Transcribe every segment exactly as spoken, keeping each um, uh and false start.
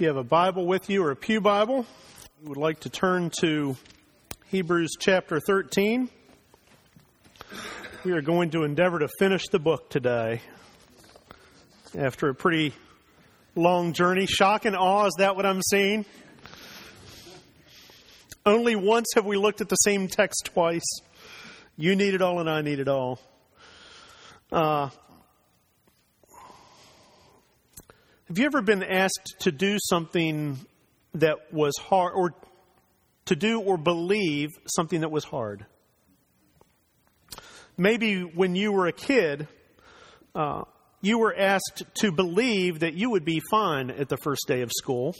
If you have a Bible with you or a pew Bible, you would like to turn to Hebrews chapter thirteen. We are going to endeavor to finish the book today. After a pretty long journey. Shock and awe, is that what I'm seeing? Only once have we looked at the same text twice. You need it all and I need it all. Uh, have you ever been asked to do something that was hard, or to do or believe something that was hard? Maybe when you were a kid, uh, you were asked to believe that you would be fine at the first day of school.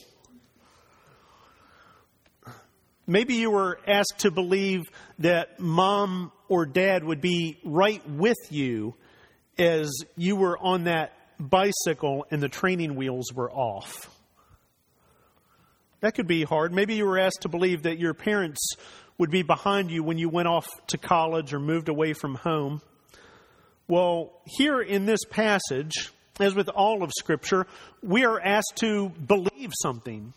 Maybe you were asked to believe that mom or dad would be right with you as you were on that bicycle and the training wheels were off. That could be hard. Maybe you were asked to believe that your parents would be behind you when you went off to college or moved away from home. Well, here in this passage, as with all of Scripture, we are asked to believe something.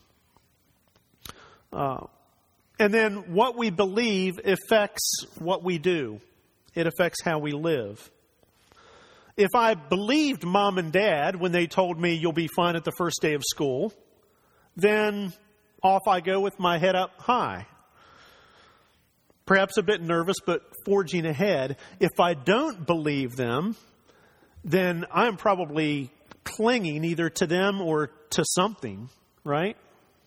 Uh, and then what we believe affects what we do. It affects how we live. If I believed mom and dad when they told me you'll be fine at the first day of school, then off I go with my head up high. Perhaps a bit nervous, but forging ahead. If I don't believe them, then I'm probably clinging either to them or to something, right?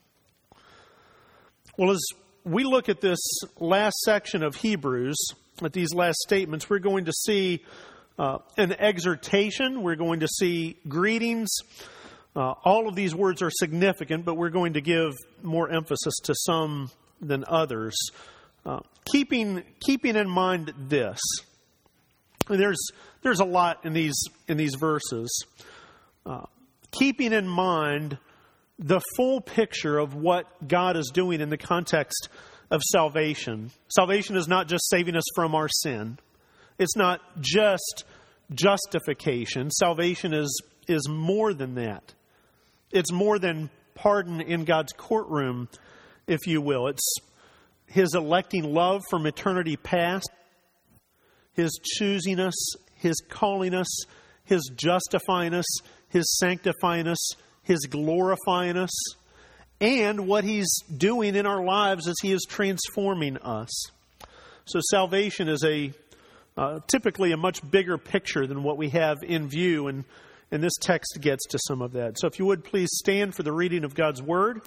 Well, as we look at this last section of Hebrews, at these last statements, we're going to see uh, an exhortation. We're going to see greetings. Uh, all of these words are significant, but we're going to give more emphasis to some than others. Uh, keeping keeping in mind this, there's there's a lot in these in these verses. Uh, keeping in mind the full picture of what God is doing in the context of salvation. Salvation is not just saving us from our sin. It's not just justification. Salvation is is more than that. It's more than pardon in God's courtroom, if you will. It's His electing love from eternity past, His choosing us, His calling us, His justifying us, His sanctifying us, His glorifying us, and what He's doing in our lives as He is transforming us. So salvation is a uh, typically a much bigger picture than what we have in view, and, and this text gets to some of that. So if you would please stand for the reading of God's Word.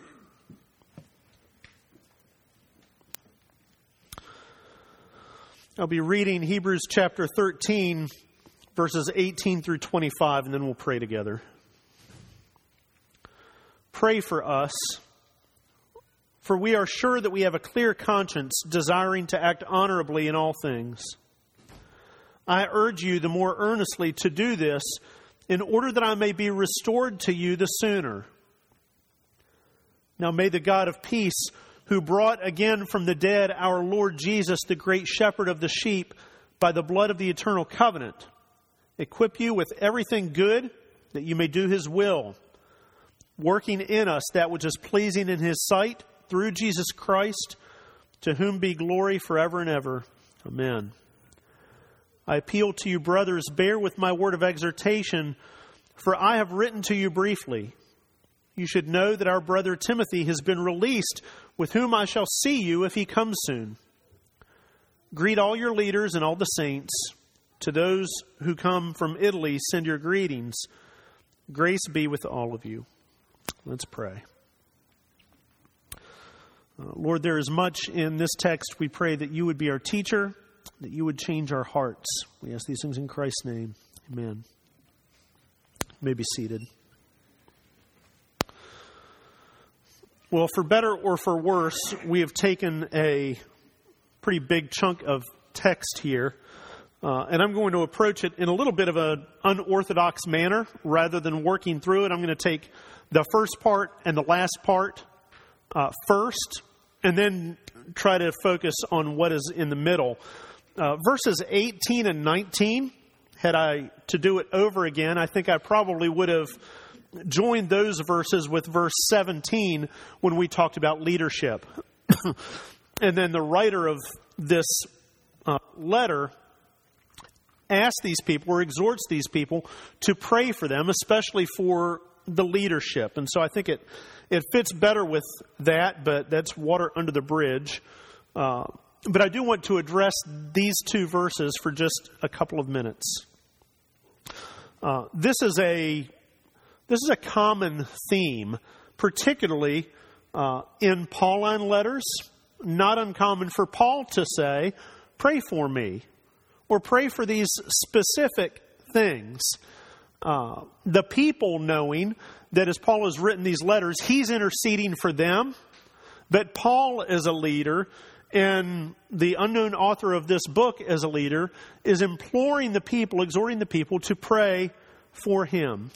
I'll be reading Hebrews chapter thirteen, verses eighteen through twenty-five, and then we'll pray together. Pray for us, for we are sure that we have a clear conscience, desiring to act honorably in all things. I urge you the more earnestly to do this, in order that I may be restored to you the sooner. Now may the God of peace, who brought again from the dead our Lord Jesus, the great shepherd of the sheep, by the blood of the eternal covenant, equip you with everything good, that you may do His will, working in us that which is pleasing in His sight, through Jesus Christ, to whom be glory forever and ever. Amen. I appeal to you, brothers, bear with my word of exhortation, for I have written to you briefly. You should know that our brother Timothy has been released, with whom I shall see you if he comes soon. Greet all your leaders and all the saints. To those who come from Italy, send your greetings. Grace be with all of you. Let's pray. Uh, Lord, there is much in this text. We pray that you would be our teacher, that you would change our hearts. We ask these things in Christ's name. Amen. You may be seated. Well, for better or for worse, we have taken a pretty big chunk of text here, uh, and I'm going to approach it in a little bit of an unorthodox manner. Rather than working through it, I'm going to take the first part and the last part uh, first, and then try to focus on what is in the middle. Uh, verses eighteen and nineteen, had I to do it over again, I think I probably would have join those verses with verse seventeen when we talked about leadership. And then the writer of this uh, letter asks these people, or exhorts these people, to pray for them, especially for the leadership. And so I think it, it fits better with that, but that's water under the bridge. Uh, but I do want to address these two verses for just a couple of minutes. Uh, this is a this is a common theme, particularly uh, in Pauline letters. Not uncommon for Paul to say, "Pray for me," or "Pray for these specific things." Uh, the people knowing that as Paul has written these letters, he's interceding for them. But Paul, as a leader, and the unknown author of this book as a leader, is imploring the people, exhorting the people to pray for him.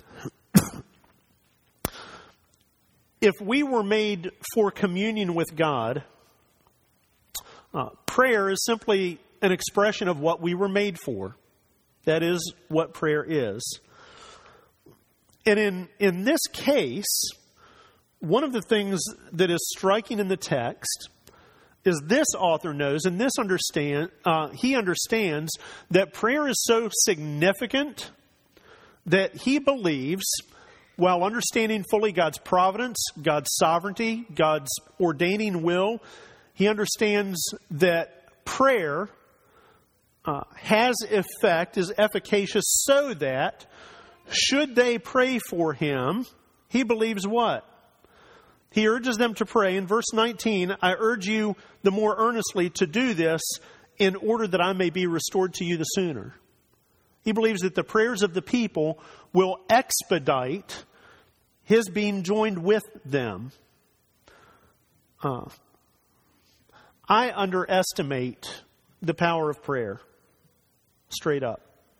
If we were made for communion with God, uh, prayer is simply an expression of what we were made for. That is what prayer is. And in, in this case, one of the things that is striking in the text is this author knows, and this understand uh, he understands that prayer is so significant that he believes, while understanding fully God's providence, God's sovereignty, God's ordaining will, he understands that prayer uh, has effect, is efficacious, so that should they pray for him, he believes what? He urges them to pray. In verse nineteen, I urge you the more earnestly to do this in order that I may be restored to you the sooner. He believes that the prayers of the people will expedite his being joined with them. Uh, I underestimate the power of prayer, straight up.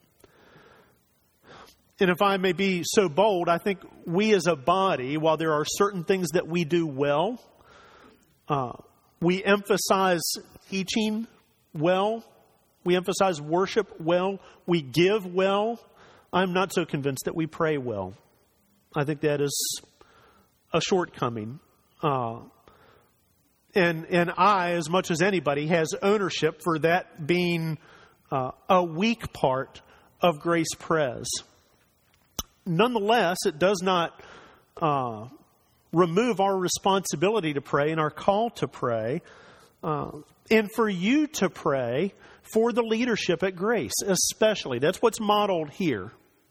And if I may be so bold, I think we as a body, while there are certain things that we do well, uh, we emphasize teaching well, we emphasize worship well, we give well, I'm not so convinced that we pray well. I think that is a shortcoming. Uh, and and I, as much as anybody, has ownership for that being uh, a weak part of Grace Pres. Nonetheless, it does not uh, remove our responsibility to pray and our call to pray, uh, and for you to pray for the leadership at Grace, especially. That's what's modeled here.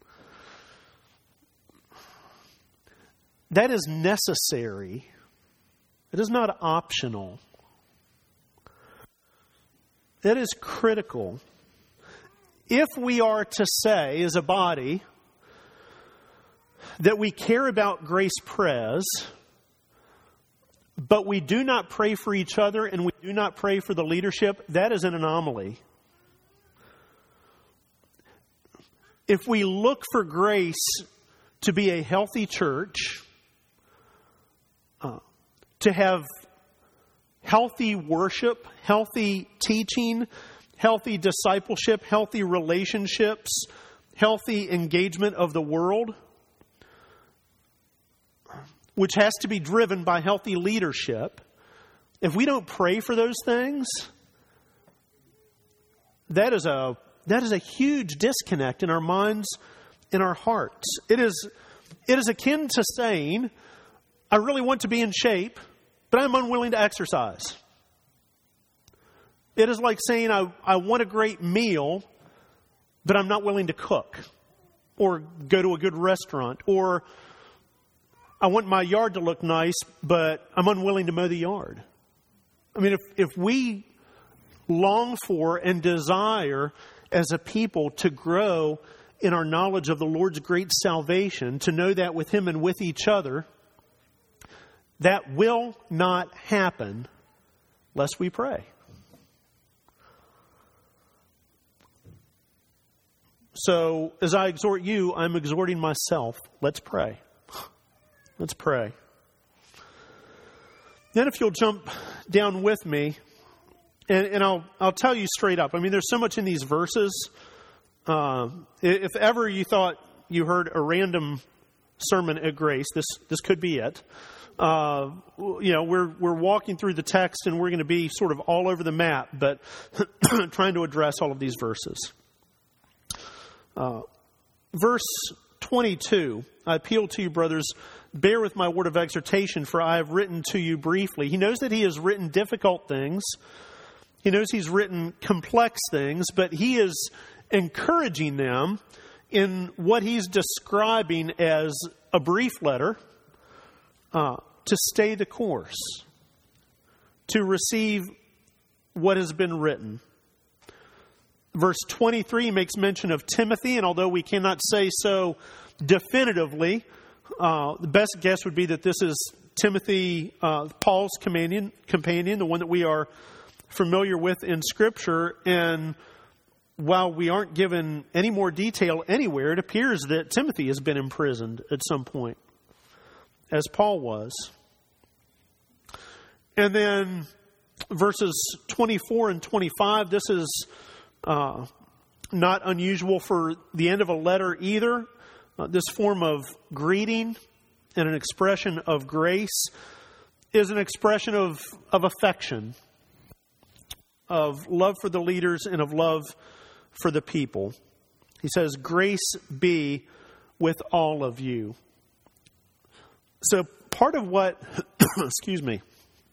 That is necessary. It is not optional. That is critical. If we are to say, as a body, that we care about Grace Pres, but we do not pray for each other and we do not pray for the leadership, that is an anomaly. If we look for Grace to be a healthy church, uh, to have healthy worship, healthy teaching, healthy discipleship, healthy relationships, healthy engagement of the world, which has to be driven by healthy leadership, if we don't pray for those things, that is a that is a huge disconnect in our minds, in our hearts. It is it is akin to saying, I really want to be in shape, but I'm unwilling to exercise. It is like saying, I, I want a great meal, but I'm not willing to cook or go to a good restaurant, or I want my yard to look nice, but I'm unwilling to mow the yard. I mean, if, if we long for and desire as a people to grow in our knowledge of the Lord's great salvation, to know that with Him and with each other, that will not happen lest we pray. So, as I exhort you, I'm exhorting myself. Let's pray. Let's pray. Then if you'll jump down with me, and, and I'll I'll tell you straight up. I mean, there's so much in these verses. Uh, if ever you thought you heard a random sermon at Grace. This this could be it. Uh, you know, we're we're walking through the text, and we're going to be sort of all over the map, but trying to address all of these verses. Uh, verse twenty-two, I appeal to you, brothers, bear with my word of exhortation, for I have written to you briefly. He knows that he has written difficult things. He knows he's written complex things, but he is encouraging them in what he's describing as a brief letter uh, to stay the course, to receive what has been written. Verse twenty-three makes mention of Timothy, and although we cannot say so definitively, uh, the best guess would be that this is Timothy, uh, Paul's companion, companion, the one that we are familiar with in Scripture. And while we aren't given any more detail anywhere, it appears that Timothy has been imprisoned at some point, as Paul was. And then verses twenty-four and twenty-five, this is uh, not unusual for the end of a letter either. Uh, this form of greeting and an expression of grace is an expression of, of affection, of love for the leaders and of love for the people. He says, grace be with all of you. So part of what, excuse me,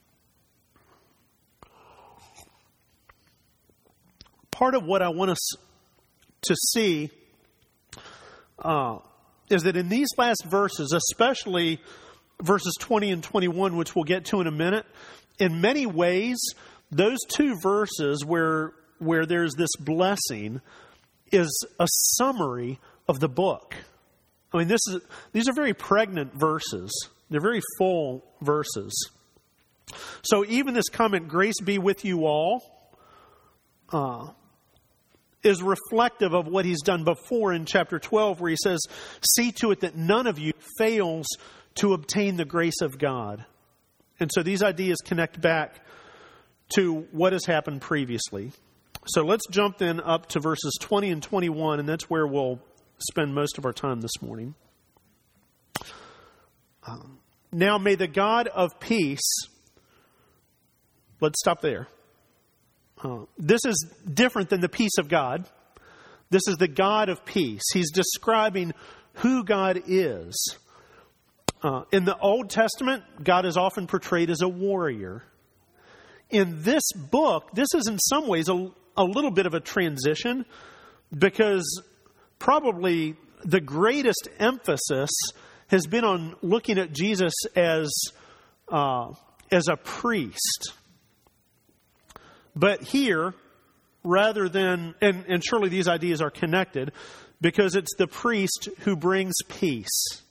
part of what I want us to see uh, is that in these last verses, especially verses twenty and twenty-one, which we'll get to in a minute, in many ways, those two verses where where there's this blessing is a summary of the book. I mean, this is these are very pregnant verses. They're very full verses. So even this comment, grace be with you all, uh, is reflective of what he's done before in chapter twelve, where he says, see to it that none of you fails to obtain the grace of God. And so these ideas connect back to what has happened previously. So let's jump then up to verses twenty and twenty-one, and that's where we'll spend most of our time this morning. Um, now may the God of peace, let's stop there. Uh, this is different than the peace of God. This is the God of peace. He's describing who God is. Uh, in the Old Testament, God is often portrayed as a warrior. In this book, this is in some ways a, a little bit of a transition, because probably the greatest emphasis has been on looking at Jesus as uh, as a priest. But here, rather than, and, and surely these ideas are connected, because it's the priest who brings peace.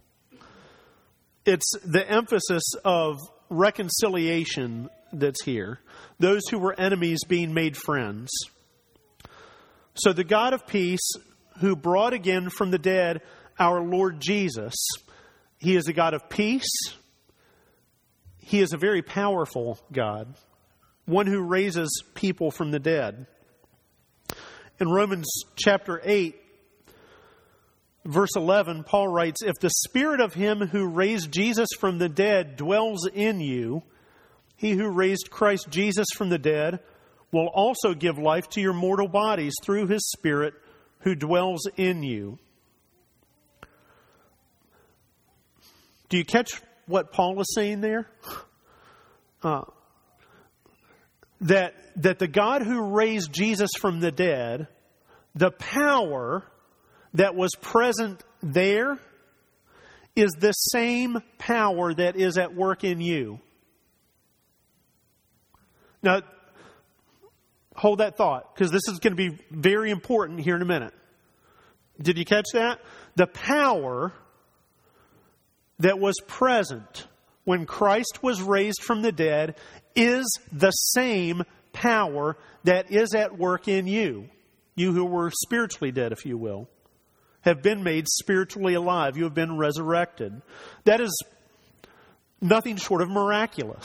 It's the emphasis of reconciliation that's here. Those who were enemies being made friends. So the God of peace, who brought again from the dead our Lord Jesus, He is a God of peace. He is a very powerful God, one who raises people from the dead. In Romans chapter eight, verse eleven, Paul writes, if the spirit of him who raised Jesus from the dead dwells in you, he who raised Christ Jesus from the dead will also give life to your mortal bodies through his Spirit who dwells in you. Do you catch what Paul is saying there? Uh, that, that the God who raised Jesus from the dead, the power that was present there is the same power that is at work in you. Now, hold that thought, because this is going to be very important here in a minute. Did you catch that? The power that was present when Christ was raised from the dead is the same power that is at work in you. You who were spiritually dead, if you will, have been made spiritually alive. You have been resurrected. That is nothing short of miraculous.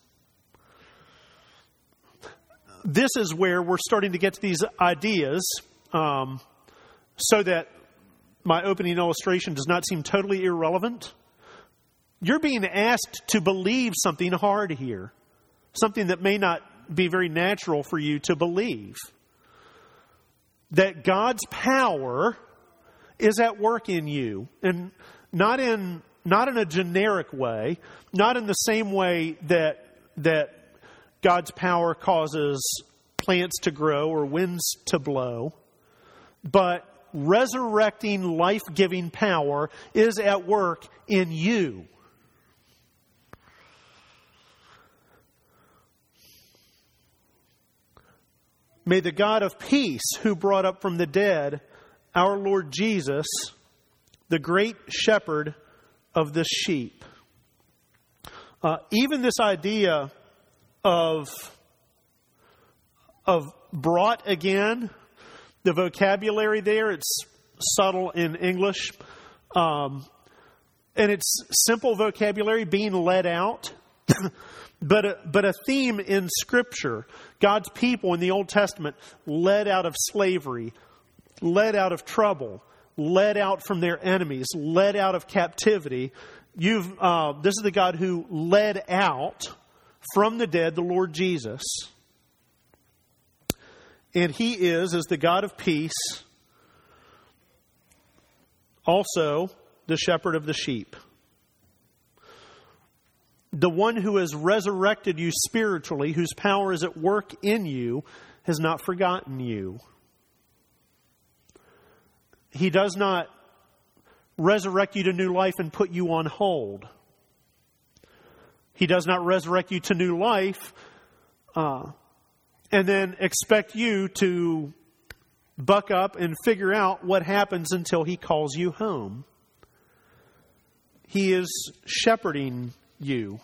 This is where we're starting to get to these ideas, um, so that my opening illustration does not seem totally irrelevant. You're being asked to believe something hard here, something that may not be very natural for you to believe. That God's power is at work in you, and not in not in a generic way, not in the same way that that God's power causes plants to grow or winds to blow, but resurrecting, life-giving power is at work in you. May the God of peace, who brought up from the dead our Lord Jesus, the great shepherd of the sheep. Uh, even this idea of, of brought again, the vocabulary there, it's subtle in English. Um, and it's simple vocabulary, being led out. But a, but a theme in Scripture, God's people in the Old Testament led out of slavery, led out of trouble, led out from their enemies, led out of captivity. You've uh, this is the God who led out from the dead the Lord Jesus. And He is, as the God of peace, also the shepherd of the sheep. The one who has resurrected you spiritually, whose power is at work in you, has not forgotten you. He does not resurrect you to new life and put you on hold. He does not resurrect you to new life uh, and then expect you to buck up and figure out what happens until He calls you home. He is shepherding you.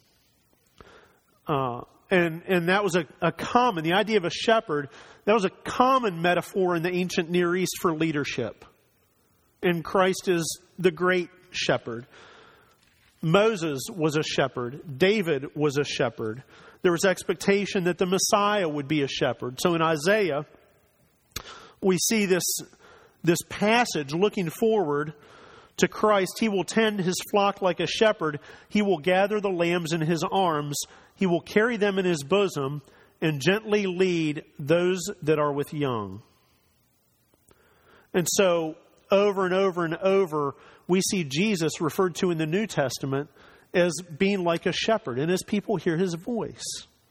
Uh, and and that was a, a common, the idea of a shepherd, that was a common metaphor in the ancient Near East for leadership. And Christ is the great shepherd. Moses was a shepherd. David was a shepherd. There was expectation that the Messiah would be a shepherd. So in Isaiah, we see this, this passage looking forward to Christ. He will tend His flock like a shepherd. He will gather the lambs in His arms. He will carry them in His bosom and gently lead those that are with young. And so, over and over and over, we see Jesus referred to in the New Testament as being like a shepherd, and as people hear His voice.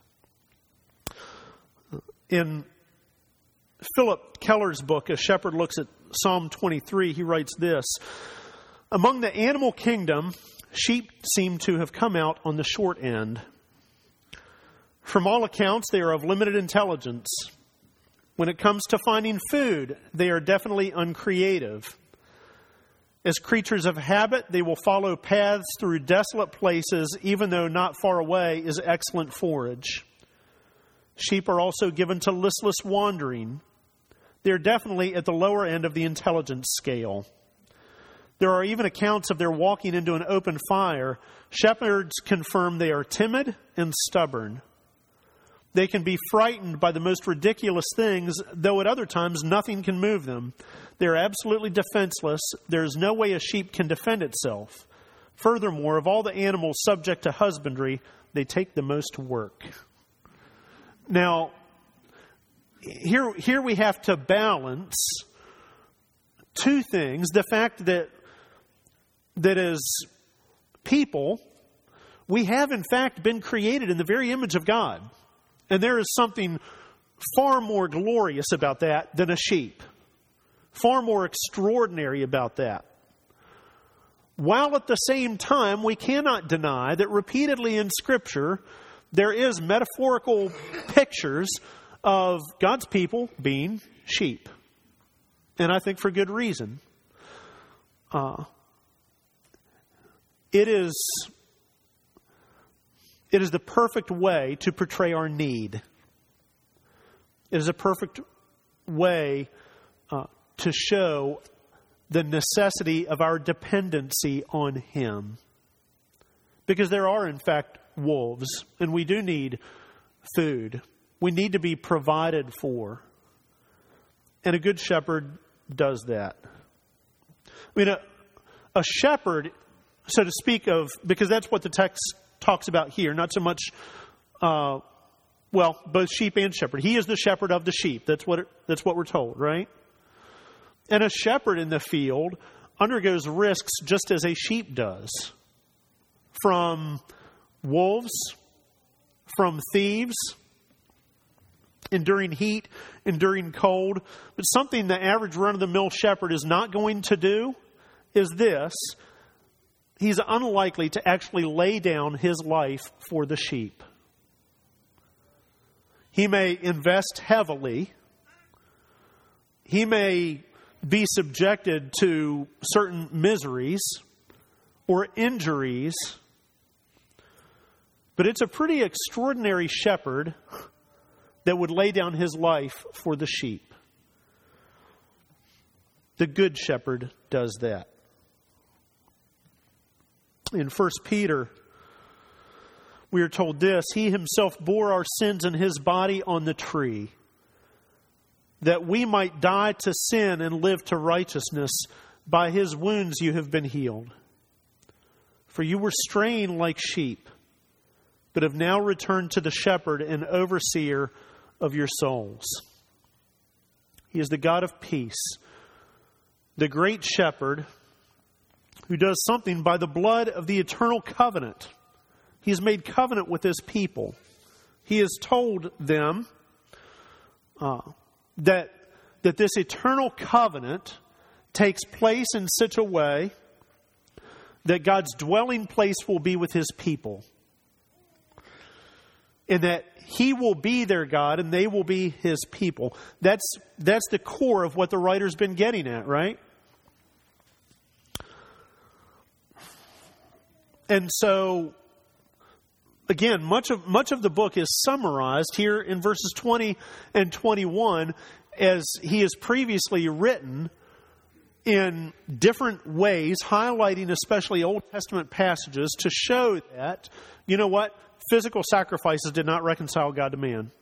In Philip Keller's book, A Shepherd Looks at Psalm twenty-three, he writes this: among the animal kingdom, sheep seem to have come out on the short end. From all accounts, they are of limited intelligence. When it comes to finding food, they are definitely uncreative. As creatures of habit, they will follow paths through desolate places, even though not far away is excellent forage. Sheep are also given to listless wandering. They're definitely at the lower end of the intelligence scale. There are even accounts of their walking into an open fire. Shepherds confirm they are timid and stubborn. They can be frightened by the most ridiculous things, though at other times nothing can move them. They're absolutely defenseless. There's no way a sheep can defend itself. Furthermore, of all the animals subject to husbandry, they take the most work. Now, here, here we have to balance two things. The fact that that as people, we have in fact been created in the very image of God. And there is something far more glorious about that than a sheep. Far more extraordinary about that. While at the same time, we cannot deny that repeatedly in Scripture, there is metaphorical pictures of God's people being sheep. And I think for good reason. Uh, it is... It is the perfect way to portray our need. It is a perfect way uh, to show the necessity of our dependency on Him. Because there are, in fact, wolves, and we do need food. We need to be provided for. And a good shepherd does that. I mean, a, a shepherd, so to speak of, because that's what the text talks about here, not so much, uh, well, both sheep and shepherd. He is the shepherd of the sheep. That's what it, that's what we're told, right? And a shepherd in the field undergoes risks just as a sheep does. From wolves, from thieves, enduring heat, enduring cold. But something the average run-of-the-mill shepherd is not going to do is this. He's unlikely to actually lay down his life for the sheep. He may invest heavily. He may be subjected to certain miseries or injuries. But it's a pretty extraordinary shepherd that would lay down his life for the sheep. The good shepherd does that. In First Peter, we are told this: He himself bore our sins in his body on the tree, that we might die to sin and live to righteousness. By his wounds you have been healed. For you were straying like sheep, but have now returned to the shepherd and overseer of your souls. He is the God of peace, the great shepherd who does something by the blood of the eternal covenant. He has made covenant with his people. He has told them uh, that, that this eternal covenant takes place in such a way that God's dwelling place will be with his people. And that he will be their God and they will be his people. That's, that's the core of what the writer's been getting at, right? And so, again, much of, much of the book is summarized here in verses twenty and twenty-one as he has previously written in different ways, highlighting especially Old Testament passages to show that, you know what? Physical sacrifices did not reconcile God to man.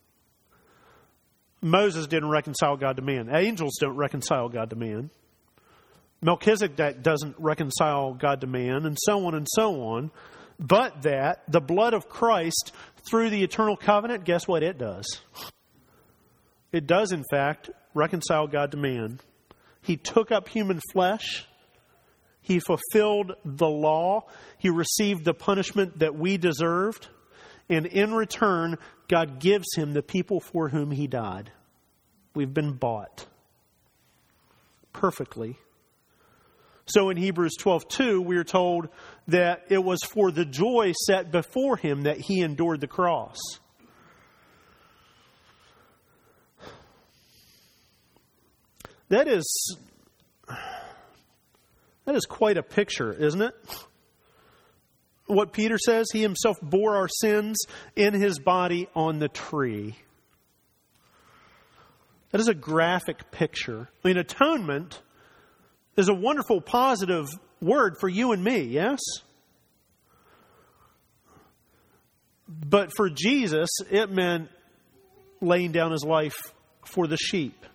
Moses didn't reconcile God to man. Angels don't reconcile God to man. Melchizedek doesn't reconcile God to man, and so on and so on. But that the blood of Christ through the eternal covenant, guess what it does? It does, in fact, reconcile God to man. He took up human flesh. He fulfilled the law. He received the punishment that we deserved. And in return, God gives him the people for whom he died. We've been bought perfectly. So in Hebrews twelve two, we are told that it was for the joy set before him that he endured the cross. That is, that is quite a picture, isn't it? What Peter says, he himself bore our sins in his body on the tree. That is a graphic picture. I mean, atonement is a wonderful, positive word for you and me, yes? But for Jesus, it meant laying down his life for the sheep.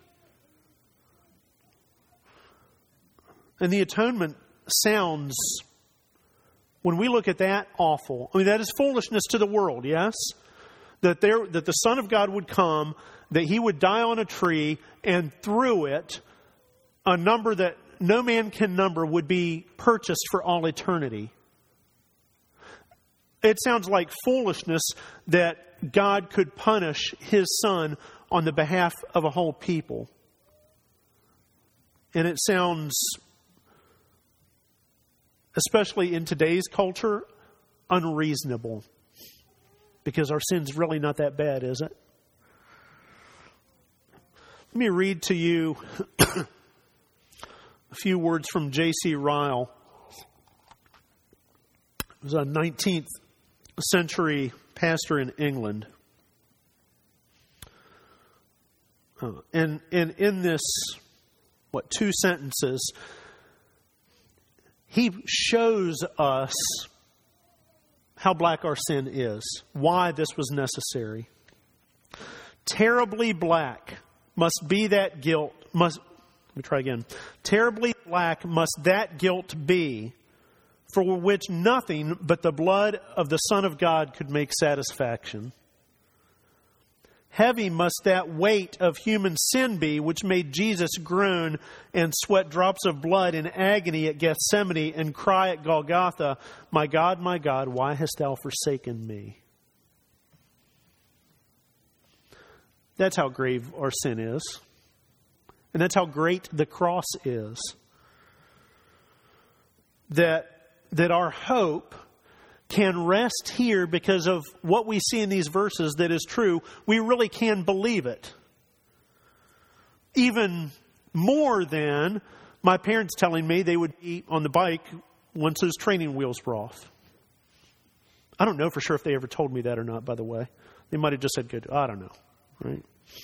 And the atonement sounds, when we look at that, awful. I mean, that is foolishness to the world, yes? That there, that the Son of God would come, that he would die on a tree, and through it, a number that no man can number would be purchased for all eternity. It sounds like foolishness that God could punish his Son on the behalf of a whole people. And it sounds, especially in today's culture, unreasonable. Because our sin's really not that bad, is it? Let me read to you a few words from J C Ryle. He was a nineteenth century pastor in England. Uh, and, and in this, what, two sentences, he shows us how black our sin is, why this was necessary. Terribly black must be that guilt, must me try again. Terribly black must that guilt be, for which nothing but the blood of the Son of God could make satisfaction. Heavy must that weight of human sin be, which made Jesus groan and sweat drops of blood in agony at Gethsemane and cry at Golgotha, "My God, my God, why hast thou forsaken me?" That's how grave our sin is. And that's how great the cross is. That, that our hope can rest here because of what we see in these verses that is true. We really can believe it. Even more than my parents telling me they would be on the bike once those training wheels were off. I don't know for sure if they ever told me that or not, by the way. They might have just said good. I don't know. Right?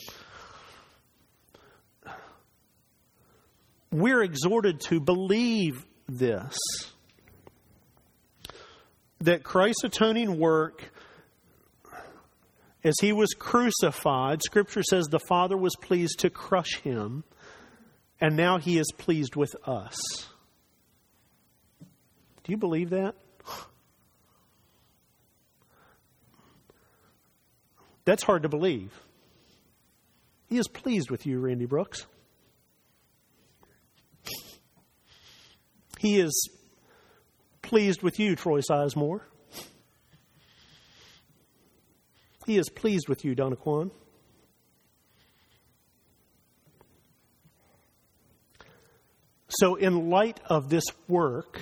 We're exhorted to believe this. That Christ's atoning work, as he was crucified, Scripture says the Father was pleased to crush him, and now he is pleased with us. Do you believe that? That's hard to believe. He is pleased with you, Randy Brooks. He is pleased with you, Troy Sizemore. He is pleased with you, Donna Kwan. So in light of this work,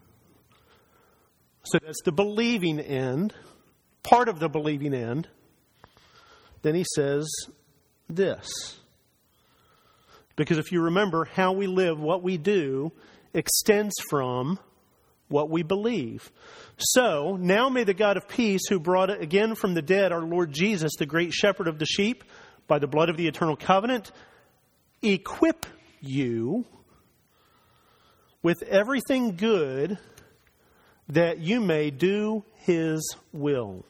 so that's the believing end, part of the believing end, then he says this. Because if you remember, how we live, what we do, extends from what we believe. So, now may the God of peace, who brought again from the dead our Lord Jesus, the great shepherd of the sheep, by the blood of the eternal covenant, equip you with everything good that you may do his will.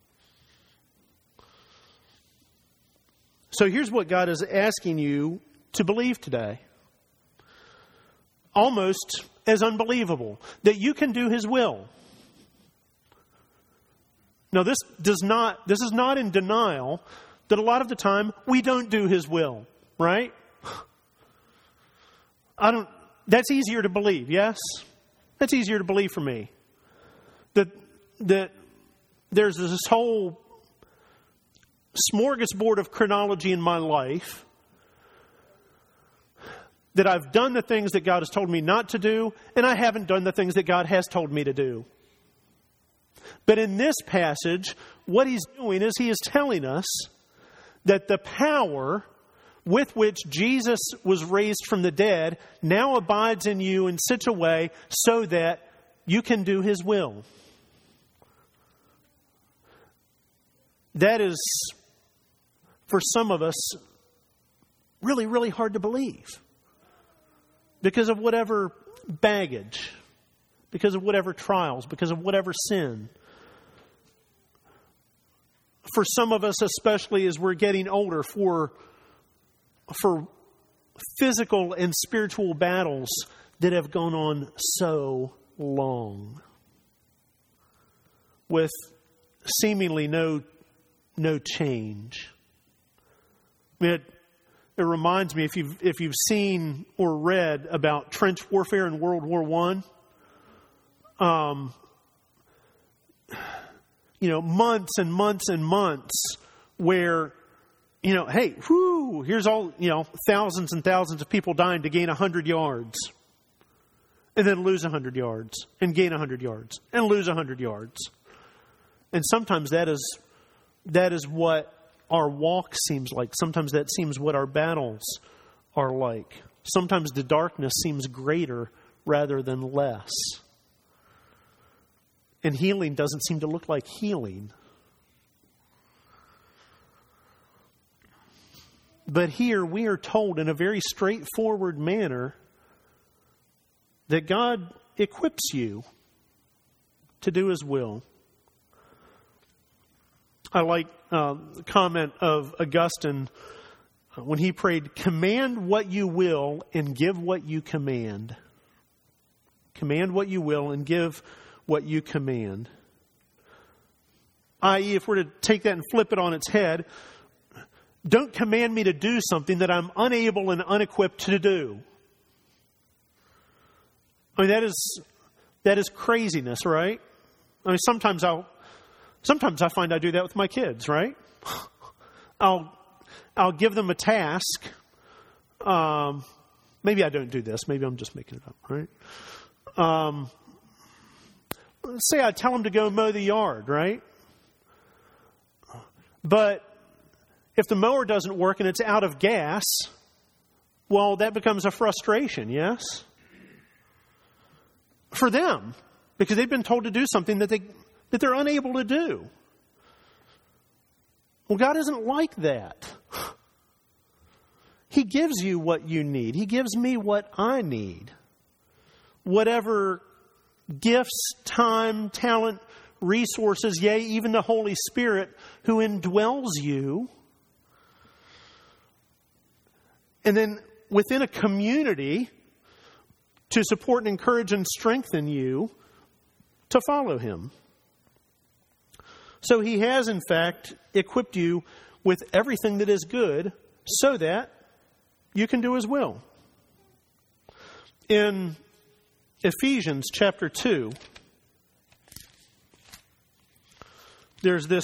So here's what God is asking you to believe today. Almost as unbelievable, that you can do his will. Now this does not, this is not in denial that a lot of the time we don't do his will, right? I don't, that's easier to believe, yes? That's easier to believe for me. That, that there's this whole smorgasbord of chronology in my life, that I've done the things that God has told me not to do, and I haven't done the things that God has told me to do. But in this passage, what he's doing is he is telling us that the power with which Jesus was raised from the dead now abides in you in such a way so that you can do his will. That is, for some of us, really, really hard to believe. Because of whatever baggage, because of whatever trials, because of whatever sin. For some of us, especially as we're getting older, for, for physical and spiritual battles that have gone on so long, with seemingly no, no change. I mean, it, It reminds me, if you've, if you've seen or read about trench warfare in World War One, um, you know, months and months and months where, you know, hey, whoo, here's all, you know, thousands and thousands of people dying to gain a hundred yards, and then lose a hundred yards, and gain a hundred yards, and lose a hundred yards. And sometimes that is, that is what our walk seems like. Sometimes that seems what our battles are like. Sometimes the darkness seems greater rather than less. And healing doesn't seem to look like healing. But here we are told in a very straightforward manner that God equips you to do his will. I like uh, the comment of Augustine when he prayed, command what you will and give what you command. Command what you will and give what you command. that is, if we're to take that and flip it on its head, don't command me to do something that I'm unable and unequipped to do. I mean, that is, that is craziness, right? I mean, sometimes I'll, sometimes I find I do that with my kids, right? I'll, I'll give them a task. Um, maybe I don't do this. Maybe I'm just making it up, right? Um, let's say I tell them to go mow the yard, right? But if the mower doesn't work and it's out of gas, well, that becomes a frustration, yes? For them, because they've been told to do something that they that they're unable to do. Well, God isn't like that. He gives you what you need. He gives me what I need. Whatever gifts, time, talent, resources, yea, even the Holy Spirit who indwells you. And then within a community to support and encourage and strengthen you to follow Him. So He has, in fact, equipped you with everything that is good so that you can do His will. In Ephesians chapter two, there's this,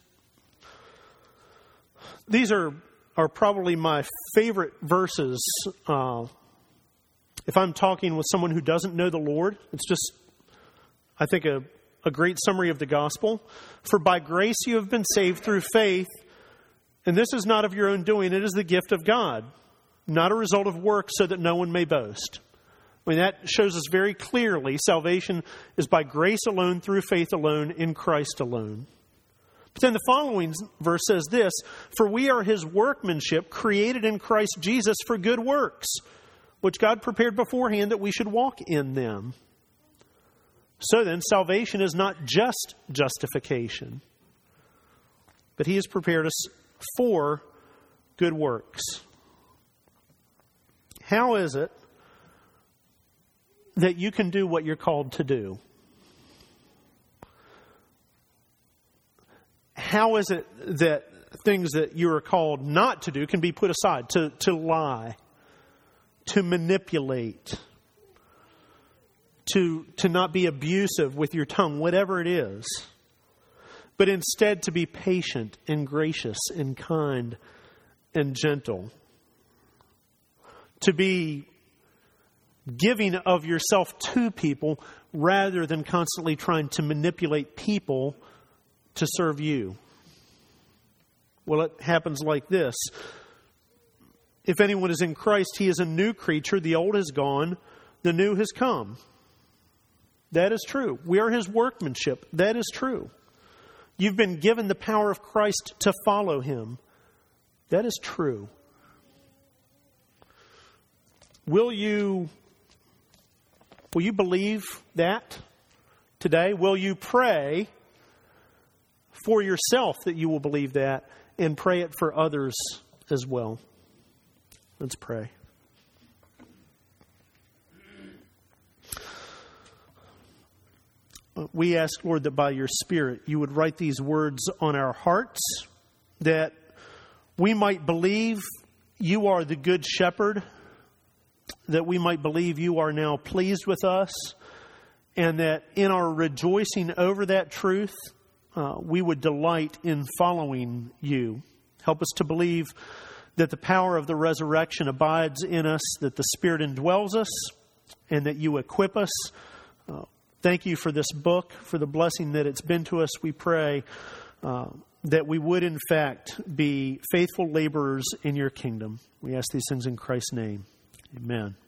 these are, are probably my favorite verses. Uh, if I'm talking with someone who doesn't know the Lord, it's just, I think, a, a great summary of the gospel. For by grace you have been saved through faith, and this is not of your own doing, it is the gift of God, not a result of work, so that no one may boast. I mean, that shows us very clearly salvation is by grace alone, through faith alone, in Christ alone. But then the following verse says this, for we are His workmanship, created in Christ Jesus for good works, which God prepared beforehand that we should walk in them. So then, salvation is not just justification, but He has prepared us for good works. How is it that you can do what you're called to do? How is it that things that you are called not to do can be put aside? To, to lie, to manipulate, to, to not be abusive with your tongue, whatever it is. But instead to be patient and gracious and kind and gentle. To be giving of yourself to people rather than constantly trying to manipulate people to serve you. Well, it happens like this. If anyone is in Christ, he is a new creature. The old is gone, the new has come. That is true. We are His workmanship. That is true. You've been given the power of Christ to follow Him. That is true. Will you Will you believe that today? Will you pray for yourself that you will believe that and pray it for others as well? Let's pray. We ask, Lord, that by your Spirit you would write these words on our hearts, that we might believe you are the good shepherd, that we might believe you are now pleased with us, and that in our rejoicing over that truth, uh, we would delight in following you. Help us to believe that the power of the resurrection abides in us, that the Spirit indwells us, and that you equip us. Uh, thank you for this book, for the blessing that it's been to us. We pray uh, that we would, in fact, be faithful laborers in your kingdom. We ask these things in Christ's name. Amen.